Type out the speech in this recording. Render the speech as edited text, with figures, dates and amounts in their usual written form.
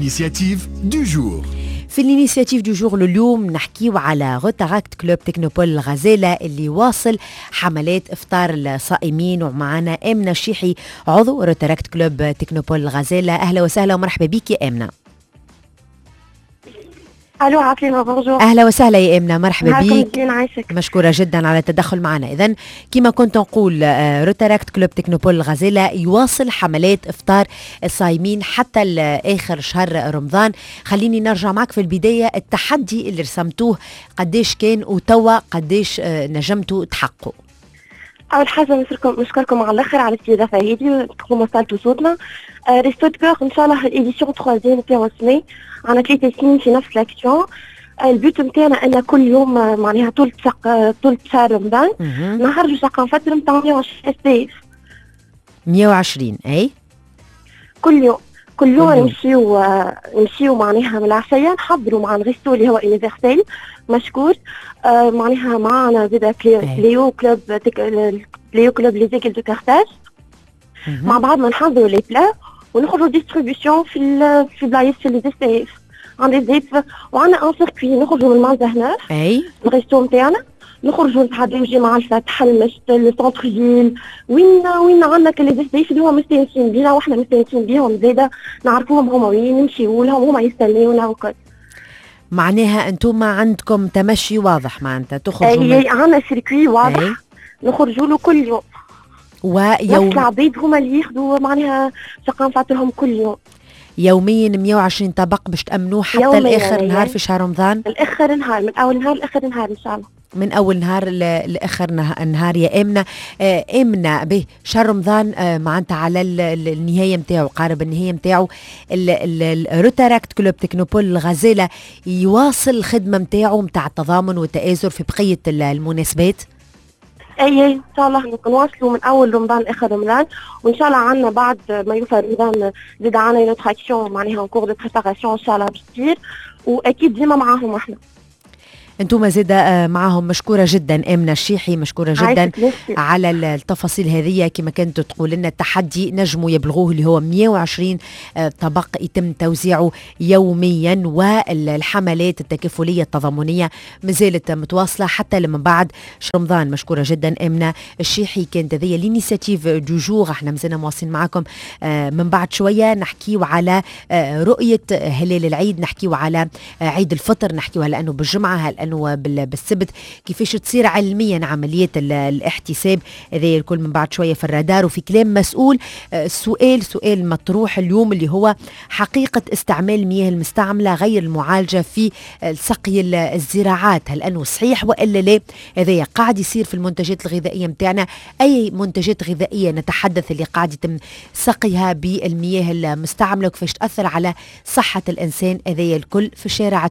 l'initiative du jour. في الانيسياتيف دو جور اليوم نحكيو على روتاراكت كلوب تكنوبول الغزالة اللي واصل حملات إفطار الصائمين، ومعنا آمنة الشيحي عضو روتاراكت كلوب تكنوبول الغزالة. أهلا وسهلا ومرحبا بك يا آمنة. الو عافية بونجور. أهلا وسهلا يا آمنة، مرحبا بك. عايشك. مشكورة جدا على التدخل معنا. إذن كما كنت نقول روتاراكت كلوب تكنوبول الغزالة يواصل حملات إفطار الصايمين حتى آخر شهر رمضان. خليني نرجع معك في البداية، التحدي اللي رسمتوه قديش كان وتوا قديش نجمتوا تحققوا؟ أول حاجة نشكركم على الآخر على الاستضافة هذه، تكونوا وصلتوا صوتنا. ريستو دو كور إن شاء الله الإديسيون 3 نتاعو السنة، عنا 3 سنين في نفس الأكسيون. البيوت نتاعنا أن كل يوم معناها طول شهر رمضان نخرجوا ثقافة نتاع 120 SDF. 120 أي؟ كل يوم نمشيو معناها من العشية نحضروا مع الغيستو اللي هو يونيفرسال مشكور. معناها معنا زيدا كليو كلوب لي زيكل دو كارتاج. مع بعضنا نحضروا لي بلا ونخرجوا ديستريبيسيون في بلايص في لي SDF. عندي زيت وعنا ان سيركوي نخرجوا من المازهنر أي الغيستو نتاعنا، نخرجوا نتحدوا جماعة الفتح المشت السونتر فيل وين عندنا كل SDF اللي هو مستانسين بينا واحنا مستانسين بيهم زيدا، نعرفوهم هما وين نمشيو لهم هما يستناونا وكل. معناها انتم عندكم تمشي واضح، معناتها تخرجوا اي عندنا سيركوي واضح نخرجوا له كل يوم، ويوم العبيد هما اللي ياخذوا معناها ثقافتهم كل يوم يوميا 120 طبق باش تأمنوه حتى الآخر نهار في شهر رمضان. الآخر نهار من أول نهار لآخر نهار إن شاء الله، من أول نهار لآخر نهار يا آمنة. آمنة به شهر رمضان معناتها على النهاية متاعو، قارب النهاية متاعو. الروتاراكت كلوب تكنوبول الغزالة يواصل الخدمة متاعو متاع التضامن والتآزر في بقية المناسبات. اي ان شاء الله نواصلوا من اول رمضان لاخر رمضان، وان شاء الله عندنا بعد ما يوفى رمضان زيد عندنا نوتر اكسيون معناها نكور دو بريباراسيون ان شاء الله باش تصير، واكيد ديما معاهم احنا. انتم زيدا معهم. مشكورة جدا آمنة الشيحي، مشكورة جدا على التفاصيل هذه. كما كنت تقول لنا التحدي نجموا يبلغوه اللي هو 120 طبق يتم توزيعه يوميا، والحملات التكافلية التضامنية مازالت متواصلة حتى لمن بعد رمضان. مشكورة جدا آمنة الشيحي. كانت هذه الانيسياتيف دو جور. احنا مازلنا مواصلين معكم من بعد شوية نحكيو على رؤية هلال العيد، نحكيو على عيد الفطر، نحكيو على أنه بالجمعة انه بالسبت كيفاش تصير علميا عمليه الاحتساب. هذا الكل من بعد شويه في الرادار. وفي كلام مسؤول سؤال مطروح اليوم اللي هو حقيقه استعمال المياه المستعمله غير المعالجه في سقي الزراعات، هل انه صحيح والا لا؟ هذا قاعد يصير في المنتجات الغذائيه متاعنا. اي منتجات غذائيه نتحدث اللي قاعد يتم سقيها بالمياه المستعمله وكيفاش تاثر على صحه الانسان؟ هذا الكل في شارع